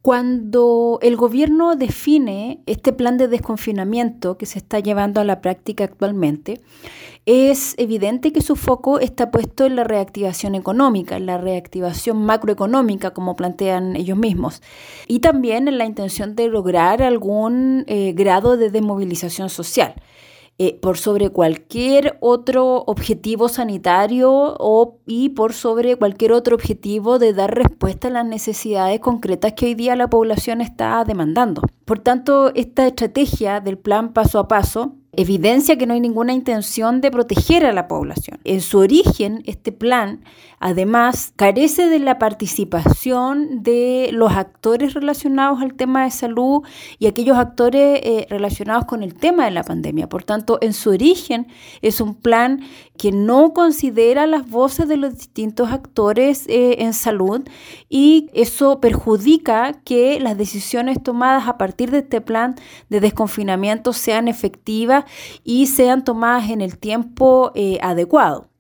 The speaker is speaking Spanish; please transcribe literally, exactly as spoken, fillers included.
Cuando el gobierno define este plan de desconfinamiento que se está llevando a la práctica actualmente, es evidente que su foco está puesto en la reactivación económica, en la reactivación macroeconómica, como plantean ellos mismos, y también en la intención de lograr algún eh, grado de desmovilización social. Eh, por sobre cualquier otro objetivo sanitario o, y por sobre cualquier otro objetivo de dar respuesta a las necesidades concretas que hoy día la población está demandando. Por tanto, esta estrategia del plan paso a paso evidencia que no hay ninguna intención de proteger a la población. En su origen, este plan, además, carece de la participación de los actores relacionados al tema de salud y aquellos actores eh, relacionados con el tema de la pandemia. Por tanto, en su origen es un plan que no considera las voces de los distintos actores eh, en salud, y eso perjudica que las decisiones tomadas a partir de este plan de desconfinamiento sean efectivas y sean tomadas en el tiempo eh, adecuado.